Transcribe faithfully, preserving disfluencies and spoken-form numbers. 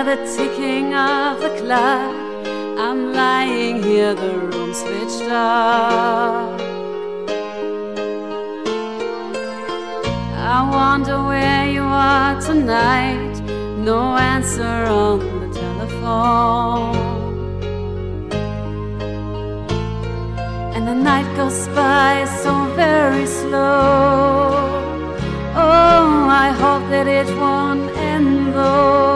hear the ticking of the clock. I'm lying here, the room's pitch dark. I wonder where you are tonight. No answer on the telephone. And the night goes by so very slow. Oh, I hope that it won't end though.